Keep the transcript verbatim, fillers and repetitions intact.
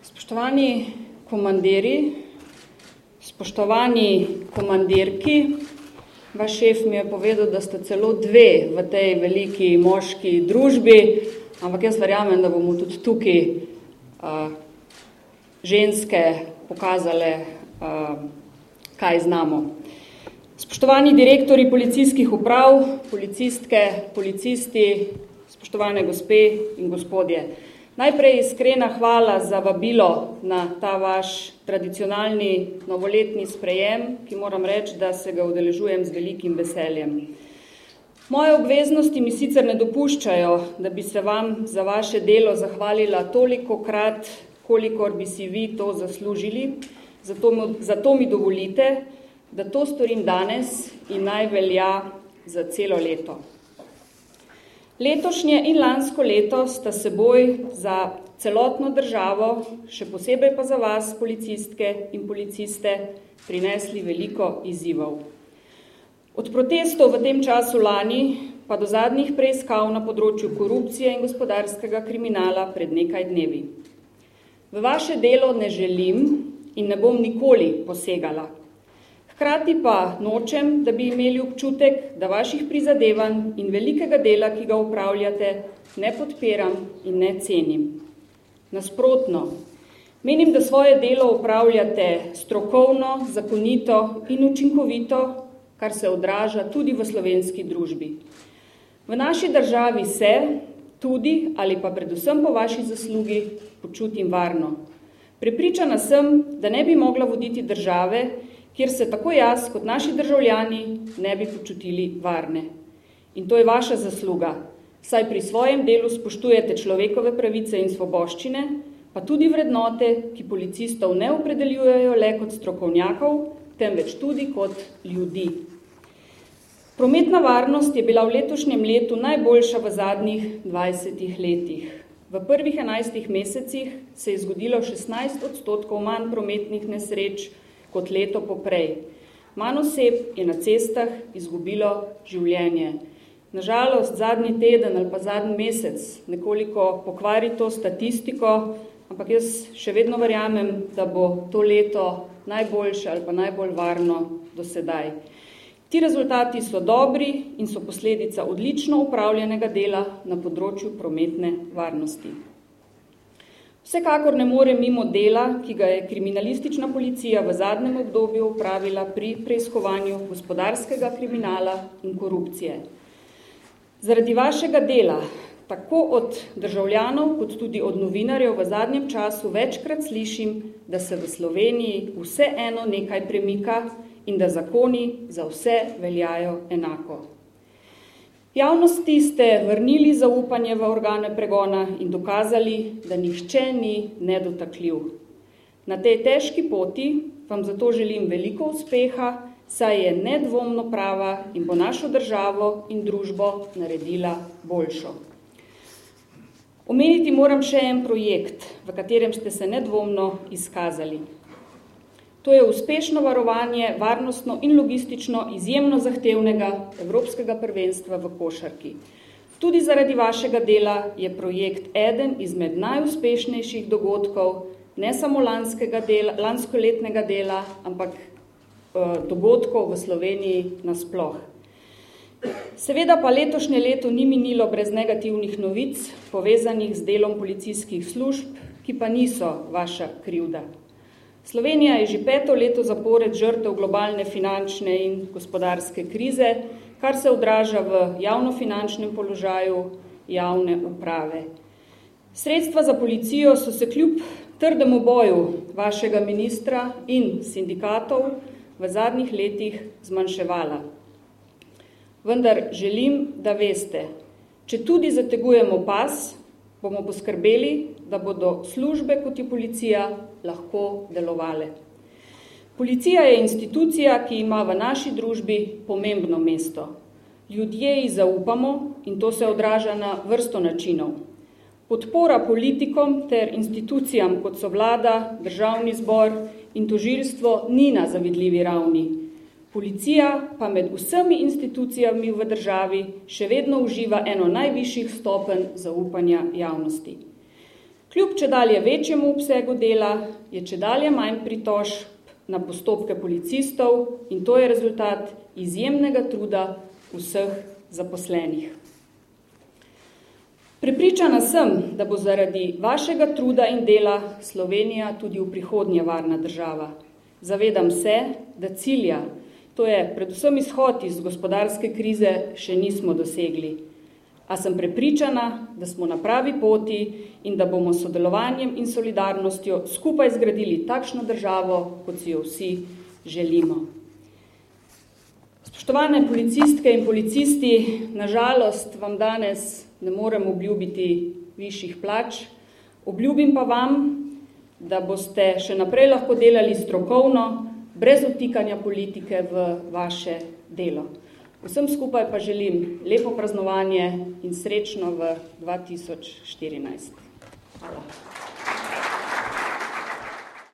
Spoštovani komandiri, spoštovani komandirki, vaš šef mi je povedal, da ste celo dve v tej veliki moški družbi, ampak jaz verjamem, da bomo tudi tukaj uh, ženske pokazale, uh, kaj znamo. Spoštovani direktori policijskih uprav, policistke, policisti, spoštovane gospe in gospodje. Najprej iskrena hvala za vabilo na ta vaš tradicionalni novoletni sprejem, ki moram reči, da se ga udeležujem z velikim veseljem. Moje obveznosti mi sicer ne dopuščajo, da bi se vam za vaše delo zahvalila tolikokrat, kolikor bi si vi to zaslužili, zato, zato mi dovolite, da to storim danes in naj velja za celo leto. Letošnje in lansko leto sta seboj za celotno državo, še posebej pa za vas, policistke in policiste, prinesli veliko izzivov. Od protestov v tem času lani pa do zadnjih preiskav na področju korupcije in gospodarskega kriminala pred nekaj dnevi. V vaše delo ne želim in ne bom nikoli posegala. Hkrati pa nočem, da bi imeli občutek, da vaših prizadevanj in velikega dela, ki ga upravljate, ne podpiram in ne cenim. Nasprotno, menim, da svoje delo upravljate strokovno, zakonito in učinkovito, kar se odraža tudi v slovenski družbi. V naši državi se, tudi ali pa predvsem po vaši zaslugi, počutim varno. Prepričana sem, da ne bi mogla voditi države, kjer se tako jaz kot naši državljani ne bi počutili varne. In to je vaša zasluga, saj pri svojem delu spoštujete človekove pravice in svoboščine, pa tudi vrednote, ki policistov ne opredeljujejo le kot strokovnjakov, temveč tudi kot ljudi. Prometna varnost je bila v letošnjem letu najboljša v zadnjih dvajsetih letih. V prvih enajstih mesecih se je zgodilo šestnajst odstotkov manj prometnih nesreč kot leto poprej. Manj oseb je na cestah izgubilo življenje. Nažalost, zadnji teden ali pa zadnji mesec nekoliko pokvari to statistiko, ampak jaz še vedno verjamem, da bo to leto najboljše ali pa najbolj varno do sedaj. Ti rezultati so dobri in so posledica odlično upravljenega dela na področju prometne varnosti. Vsekakor ne more mimo dela, ki ga je kriminalistična policija v zadnjem obdobju opravila pri preiskovanju gospodarskega kriminala in korupcije. Zaradi vašega dela, tako od državljanov kot tudi od novinarjev v zadnjem času večkrat slišim, da se v Sloveniji vseeno nekaj premika in da zakoni za vse veljajo enako. Javnosti ste vrnili zaupanje v organe pregona in dokazali, da nihče ni nedotakljiv. Na tej težki poti vam zato želim veliko uspeha, saj je nedvomno prava in bo našo državo in družbo naredila boljšo. Omeniti moram še en projekt, v katerem ste se nedvomno izkazali. To je uspešno varovanje varnostno in logistično izjemno zahtevnega evropskega prvenstva v košarki. Tudi zaradi vašega dela je projekt eden izmed najuspešnejših dogodkov, ne samo lanskega dela, lanskoletnega dela, ampak eh, dogodkov v Sloveniji nasploh. Seveda pa letošnje leto ni minilo brez negativnih novic, povezanih z delom policijskih služb, ki pa niso vaša krivda. Slovenija je že peto leto zapored žrtev globalne finančne in gospodarske krize, kar se odraža v javnofinančnem položaju javne uprave. Sredstva za policijo so se kljub trdemu boju vašega ministra in sindikatov v zadnjih letih zmanjševala. Vendar želim, da veste, če tudi zategujemo pas, bomo poskrbeli, da bodo službe kot je policija lahko delovale. Policija je institucija, ki ima v naši družbi pomembno mesto. Ljudje ji zaupamo in to se odraža na vrsto načinov. Podpora politikom ter institucijam, kot so vlada, državni zbor in tožilstvo, ni na zavidljivi ravni. Policija pa med vsemi institucijami v državi še vedno uživa eno najvišjih stopenj zaupanja javnosti. Kljub čedalje večjemu obsegu dela je čedalje manj pritožb na postopke policistov in to je rezultat izjemnega truda vseh zaposlenih. Prepričana sem, da bo zaradi vašega truda in dela Slovenija tudi v prihodnje varna država. Zavedam se, da cilja, to je predvsem izhod iz gospodarske krize, še nismo dosegli. A sem prepričana, da smo na pravi poti in da bomo s sodelovanjem in solidarnostjo skupaj zgradili takšno državo, kot si jo vsi želimo. Spoštovane policistke in policisti, na žalost vam danes ne morem obljubiti višjih plač, obljubim pa vam, da boste še naprej lahko delali strokovno, brez vtikanja politike v vaše delo. Vsem skupaj pa želim lepo praznovanje in srečno v dva tisoč štirinajst. Hvala.